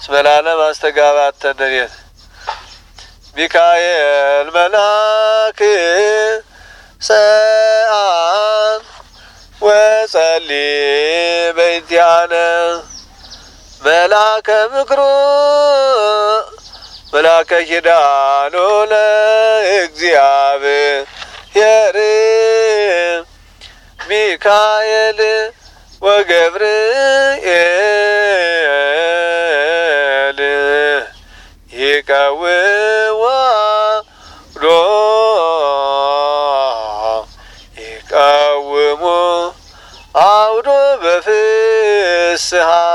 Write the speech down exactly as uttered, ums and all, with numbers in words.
ስመላለም አስተጋባት ተደሬት ሚካኤል መልአክ ሰአን ወጸሊ በእንቲአነ መልአከ ምክሩ መልአከ ኪዳኑ ለእግዚአብሔር ሚካኤል ወገብርኤል ይቀውዋ ዶ ይቀውሙ አውዶ በፍስሐ